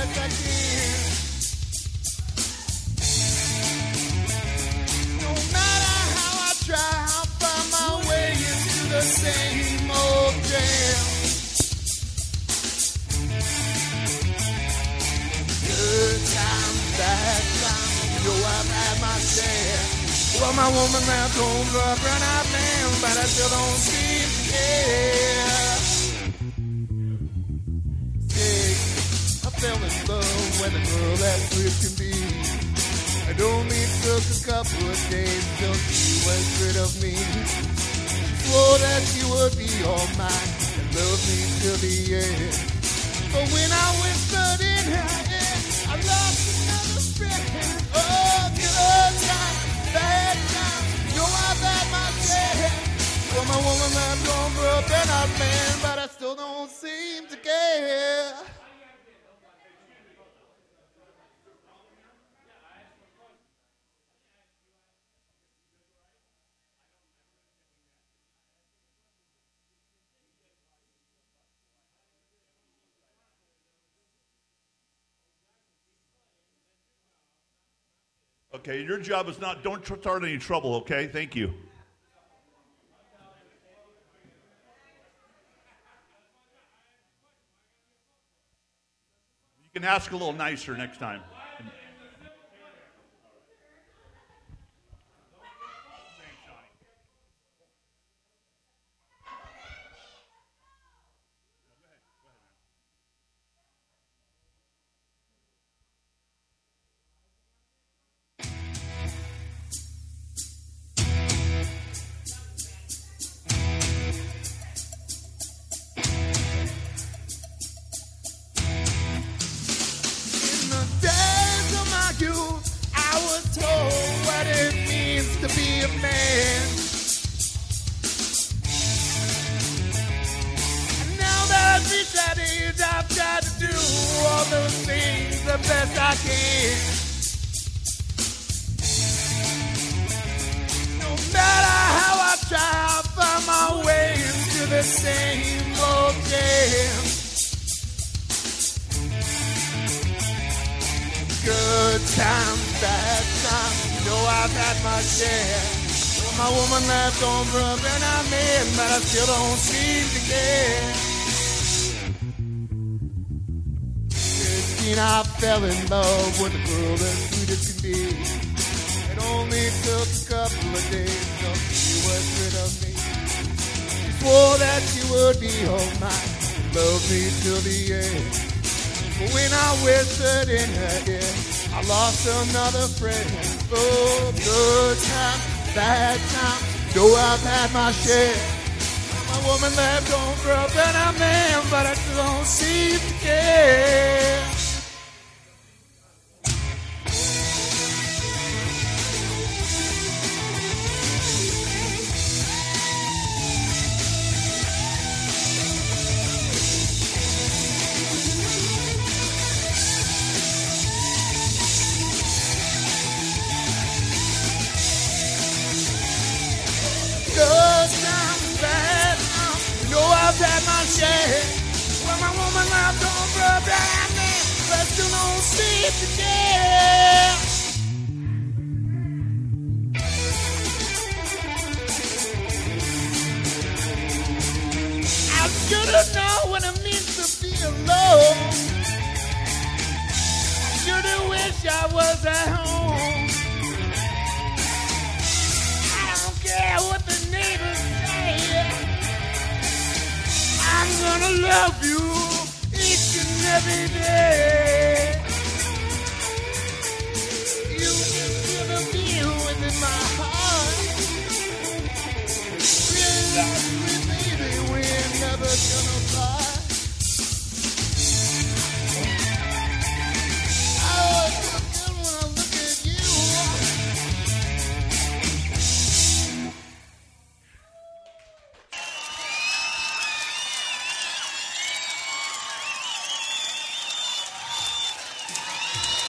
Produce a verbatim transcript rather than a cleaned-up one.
best I can. No matter how I try, I'll find my way into the same old jam. Good times, bad times, you know I've had my share. Well, my woman left home for a burnout man, but I still don't seem to care. Hey, I fell in love with a girl that good can be. It only took a couple of days till she was rid of me. Swore that she would be all mine and love me till the end. But when I whispered in her ear, I lost another friend. Oh, good time, bad time, you know I've had my share. Well, my woman left home for a burnout man, but I still don't seem to care. Okay, your job is not, don't start any trouble, okay? Thank you. You can ask a little nicer next time. To be a man. And now that I've reached that age, I've tried to do all those things the best I can. No matter how I try, I'll find my way into the same old jam. Good times, bad times, you know I've had my share. Well, my woman left home for a burnout man, but I still don't seem to care. fifteen, I fell in love with a girl as sweet as can be. It only took a couple of days till she was rid of me. She swore that she would be all mine, love me till the end. But when I whispered in her ear, I lost another friend. Oh, good time, bad time, know I've had my share. My woman left home for a better man, but I still don't seem to care. I've had my share. Well, my woman left home for a bad man, but I still don't seem to care. I should have known what it means to be alone. I should have wished I was at home. I don't care what the neighbors say. I'm gonna love you each and every day. You're gonna be within my